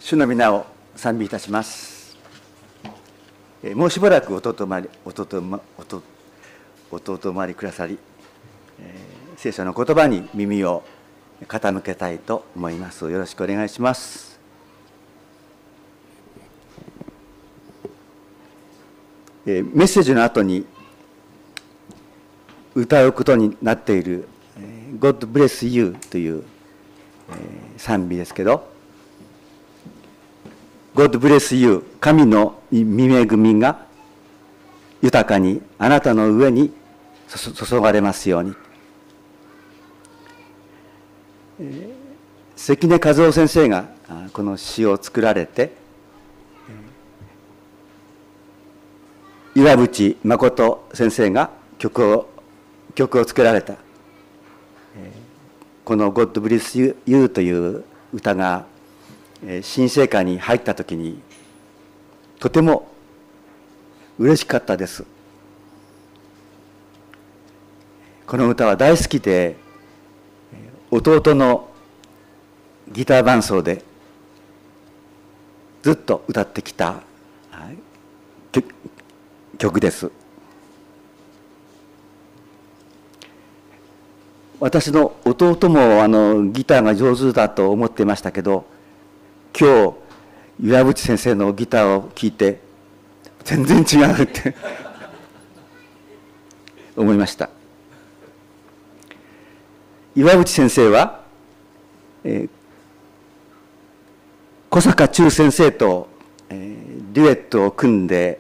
主の皆を賛美いたします。もうしばらく音とまりくださり、聖書の言葉に耳を傾けたいと思います。よろしくお願いします。メッセージの後に歌うことになっている God bless you という賛美ですけど、God bless you、 神の御恵みが豊かにあなたの上に注がれますように。関根和夫先生がこの詩を作られて、岩渕誠先生が曲を作られた、この God bless you という歌が新聖歌に入ったときにとても嬉しかったです。この歌は大好きで、弟のギター伴奏でずっと歌ってきた曲です。私の弟もギターが上手だと思っていましたけど、今日岩渕先生のギターを聴いて全然違うって思いました。岩渕先生は、小坂忠先生と、デュエットを組んで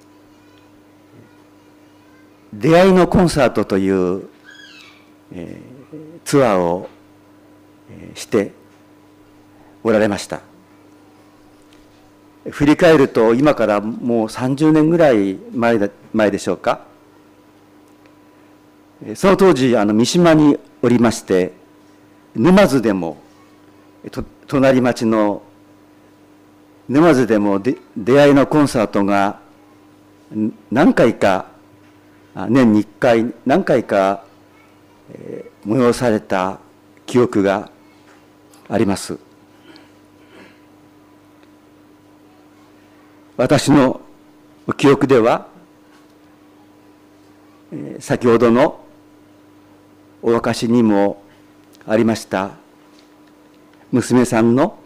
出会いのコンサートという、ツアーを、しておられました。振り返ると今からもう30年ぐらい前でしょうか。その当時三島におりまして、沼津でも隣町の沼津でも出会いのコンサートが何回か年に1回何回か催された記憶があります。私の記憶では、先ほどのお明かしにもありました娘さんが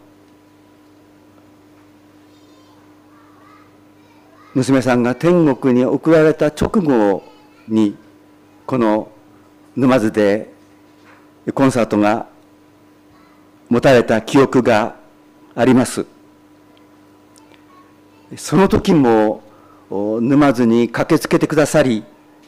天国に送られた直後にこの沼津でコンサートが持たれた記憶があります。その時も沼津に駆けつけてくださり、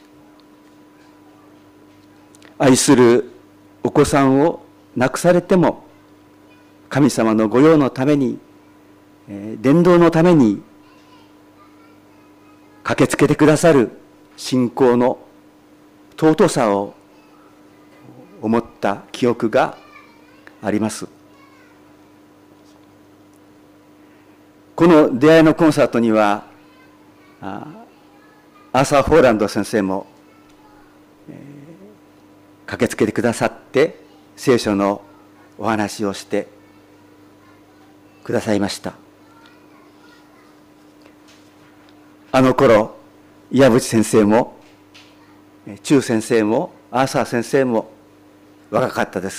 愛するお子さんを亡くされても神様の御用のために、伝道のために駆けつけてくださる信仰の尊さを思った記憶があります。この出会いのコンサートにはアーサー・ホーランド先生も、駆けつけてくださって聖書のお話をしてくださいました。あの頃岩渕先生も中先生もアーサー先生も若かったです。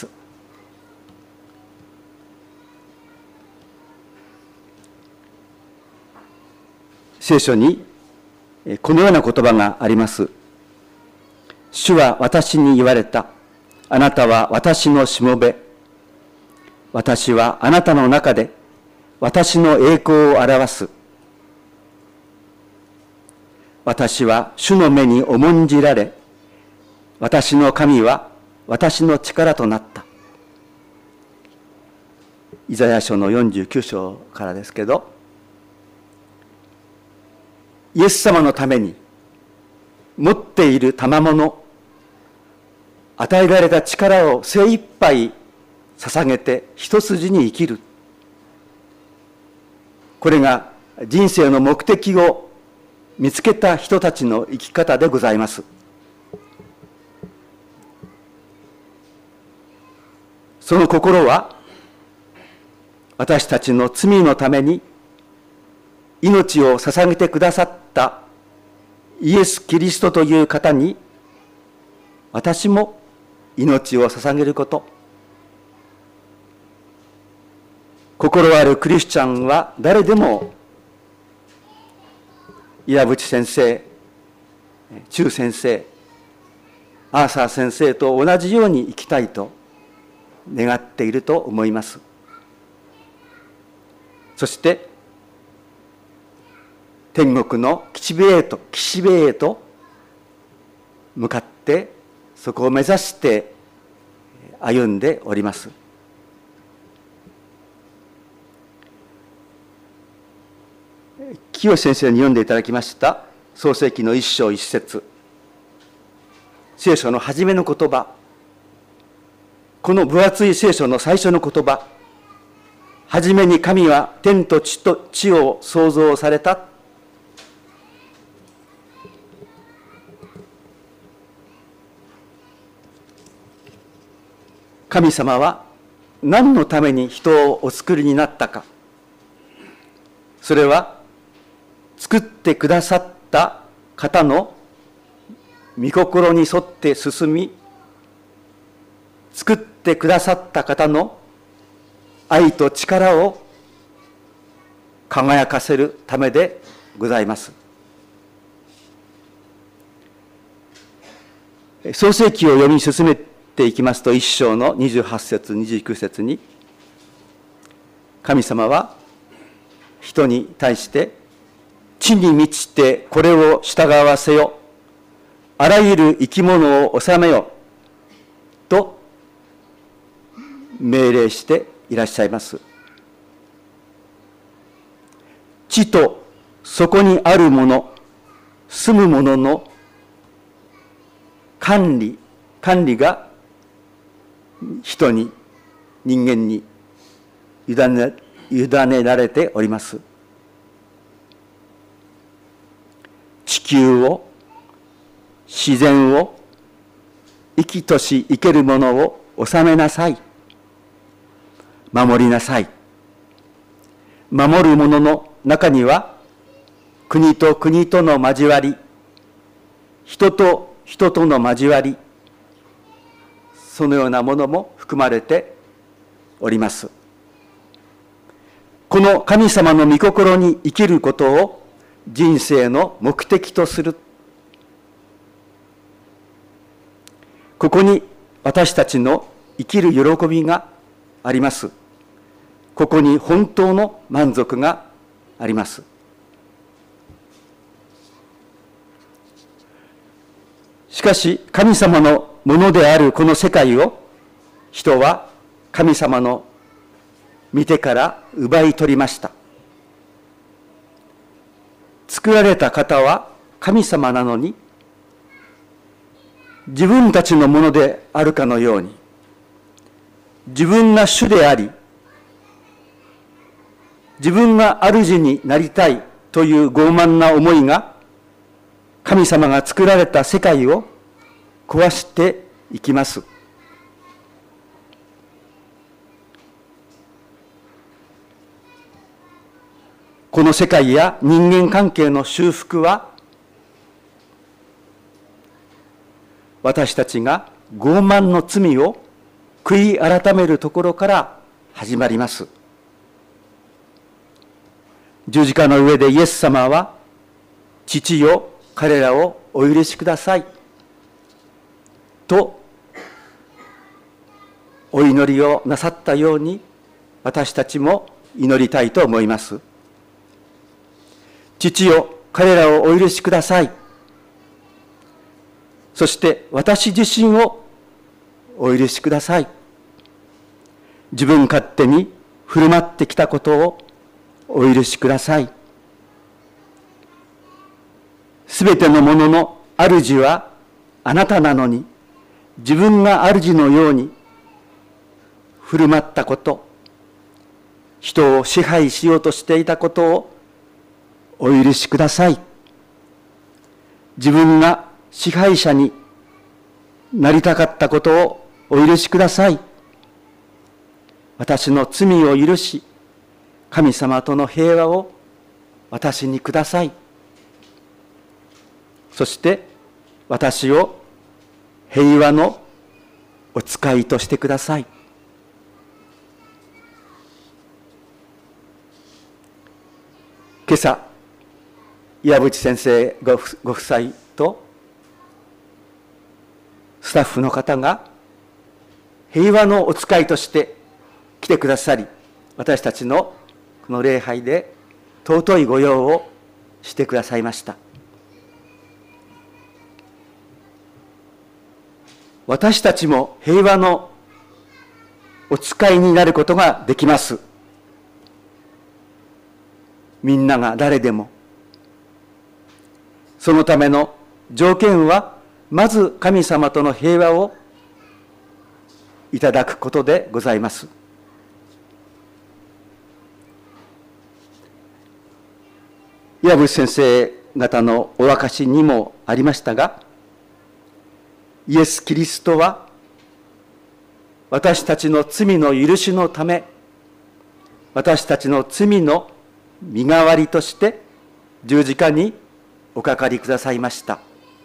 聖書にこのような言葉があります。主は私に言われた。あなたは私のしもべ。私はあなたの中で私の栄光を表す。私は主の目に重んじられ、私の神は私の力となった。イザヤ書の49章からですけど、イエス様のために持っている賜物、与えられた力を精一杯捧げて一筋に生きる。これが人生の目的を見つけた人たちの生き方でございます。その心は私たちの罪のために命を捧げてくださったイエス・キリストという方に、私も命を捧げること。心あるクリスチャンは誰でも、岩渕先生、中先生、アーサー先生と同じように生きたいと願っていると思います。そして天国の岸辺へと向かって、そこを目指して歩んでおります。清先生に読んでいただきました創世記の一章一節、聖書の初めの言葉、この分厚い聖書の最初の言葉、はじめに神は天と地を創造された。神様は何のために人をお作りになったか。それは作ってくださった方の御心に沿って進み、作ってくださった方の愛と力を輝かせるためでございます。創世記を読み進めていきますと、一章の28節29節に、神様は人に対して、地に満ちてこれを従わせよ、あらゆる生き物を治めよと命令していらっしゃいます。地とそこにあるもの、住むものの管理が人に、人間に委ねられております。地球を、自然を、生きとし生けるものを治めなさい。守りなさい。守るものの中には、国と国との交わり、人と人との交わり、そのようなものも含まれております。この神様の御心に生きることを人生の目的とする。ここに私たちの生きる喜びがあります。ここに本当の満足があります。しかし、神様のものであるこの世界を、人は神様の御手から奪い取りました。作られた方は神様なのに、自分たちのものであるかのように、自分が主であり、自分が主になりたいという傲慢な思いが、神様が作られた世界を壊していきます。この世界や人間関係の修復は、私たちが傲慢の罪を悔い改めるところから始まります。十字架の上でイエス様は、父よ、彼らをお許しくださいとお祈りをなさったように、私たちも祈りたいと思います。父よ、彼らをお許しください。そして私自身をお許しください。自分勝手に振る舞ってきたことをお許しください。すべてのものの主はあなたなのに、自分が主のように振る舞ったこと、人を支配しようとしていたことをお許しください。自分が支配者になりたかったことをお許しください。私の罪を許し、 神様との平和を私にください。そして私を平和のお使いとしてください。今朝、岩渕先生ご夫妻とスタッフの方が平和のお使いとして来てくださり、私たちのこの礼拝で尊い御用をしてくださいました。私たちも平和のお使いになることができます。みんなが誰でも。そのための条件は、まず神様との平和をいただくことでございます。岩渕先生方のお証しにもありましたが、イエス・キリストは私たちの罪の許しのため、私たちの罪の身代わりとして十字架におかかりくださいました。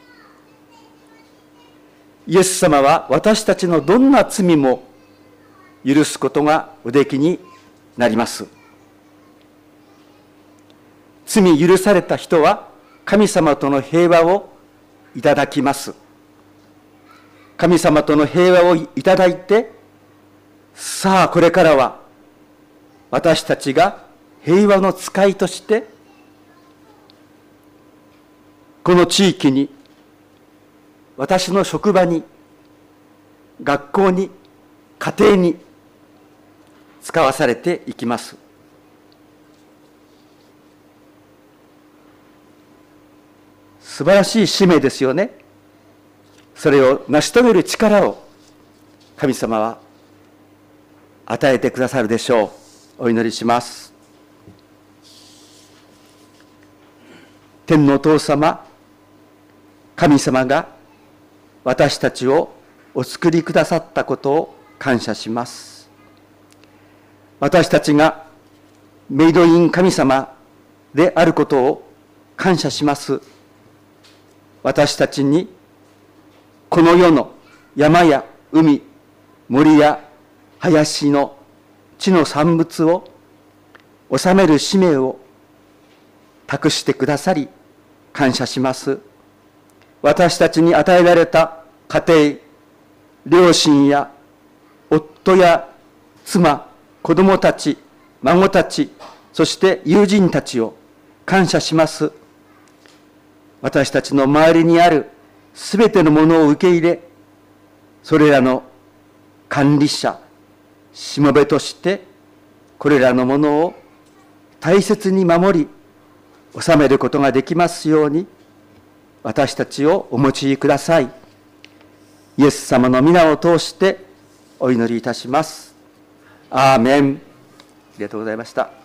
イエス様は私たちのどんな罪も許すことがおできになります。罪許された人は神様との平和をいただきます。神様との平和をいただいて、さあこれからは私たちが平和の使いとしてこの地域に、私の職場に、学校に、家庭に使わされていきます。素晴らしい使命ですよね。それを成し遂げる力を神様は与えてくださるでしょう。お祈りします。天のお父様、神様が私たちをお作りくださったことを感謝します。私たちがメイドイン神様であることを感謝します。私たちにこの世の山や海、森や林の地の産物を治める使命を託してくださり感謝します。私たちに与えられた家庭、両親や夫や妻、子供たち、孫たち、そして友人たちを感謝します。私たちの周りにあるすべてのものを受け入れ、それらの管理者、しもべとしてこれらのものを大切に守り治めることができますように、私たちをお用いください。イエス様の皆を通してお祈りいたします。アーメン。ありがとうございました。